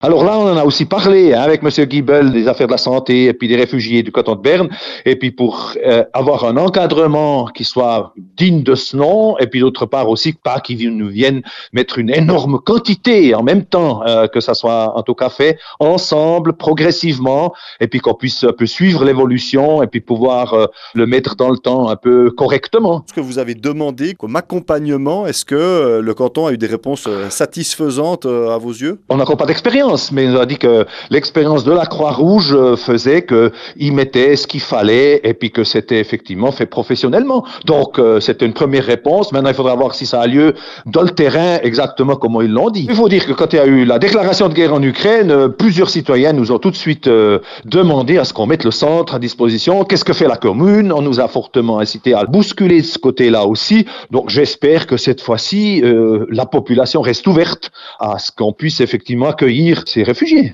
Alors là, on en a aussi parlé avec Monsieur Guibel des affaires de la santé et puis des réfugiés du canton de Berne. Et puis pour avoir un encadrement qui soit digne de ce nom, et puis d'autre part aussi pas qu'ils nous viennent mettre une énorme quantité en même temps, que ça soit en tout cas fait ensemble, progressivement, et puis qu'on puisse un peu suivre l'évolution et puis pouvoir le mettre dans le temps un peu correctement. Ce que vous avez demandé comme accompagnement, est-ce que le canton a eu des réponses satisfaisantes à vos yeux? On n'a encore pas d'expérience, mais il nous a dit que l'expérience de la Croix-Rouge faisait qu'il mettait ce qu'il fallait et puis que c'était effectivement fait professionnellement. Donc, c'était une première réponse. Maintenant, il faudra voir si ça a lieu dans le terrain exactement comme ils l'ont dit. Il faut dire que quand il y a eu la déclaration de guerre en Ukraine, plusieurs citoyens nous ont tout de suite demandé à ce qu'on mette le centre à disposition. Qu'est-ce que fait la commune? On nous a fortement incité à bousculer ce côté-là aussi. Donc, j'espère que cette fois-ci, la population reste ouverte à ce qu'on puisse effectivement accueillir ces réfugiés.